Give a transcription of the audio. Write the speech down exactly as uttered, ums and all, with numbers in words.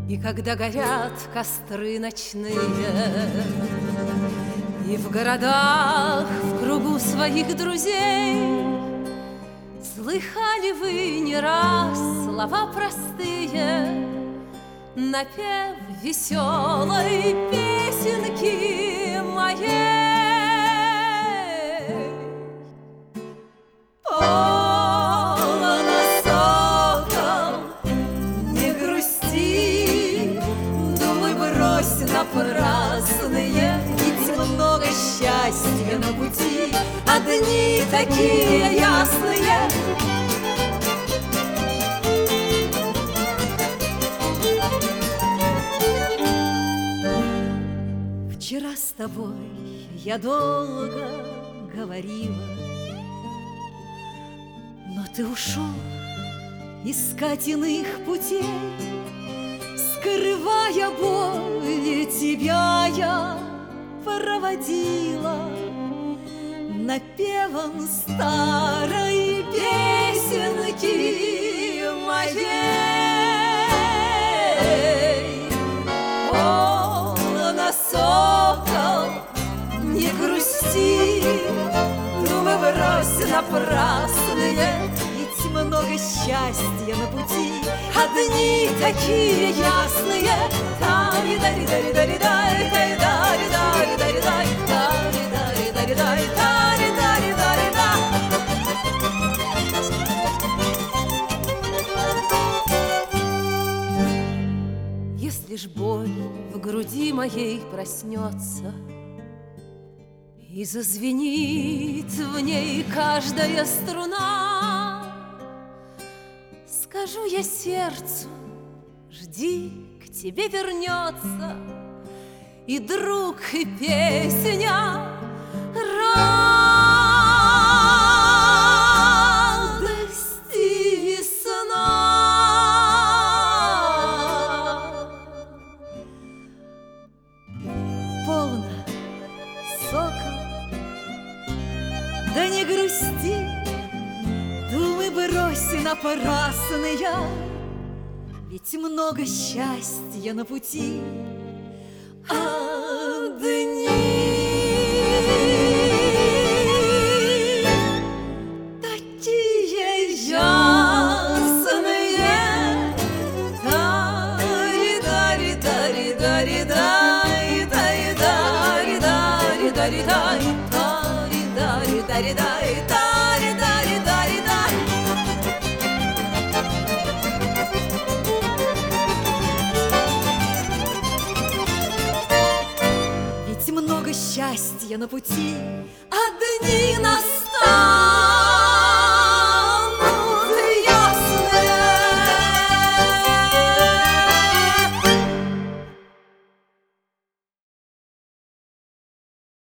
И когда горят костры ночные, и в городах в кругу своих друзей слыхали вы не раз слова простые, напев веселой песенки моей. Полно, сокол, не грусти, думай, брось напрасные, ведь много счастья на пути, одни такие ясные. Вчера с тобой я долго говорила, но ты ушел искать иных путей. Скрывая боль, тебя я проводила напевом старой песенки моей. Полно, сокол, не грусти, думай, брось напрасные, ведь много счастья на пути, одни такие ясные. Тари-дари-дари-дари-дай, тари-дари-дари-дари-дай, тари-дари-дари-дари-дай, тари-дари-дари-да. Если ж боль в груди моей проснется и зазвенит в ней каждая струна, скажу я сердцу: жди, к тебе вернется и друг, и песня, радость и весна. Полно, сокол, да не грусти, думай, брось напрасные, ведь много счастья на пути, одни такие ясные. Тари-дари-дари-дари-дай, тари-дари-дари-дари-дай, тари-дари-дари-дай, тари-дари-дари-дай. Ведь много счастья на пути, одни настали.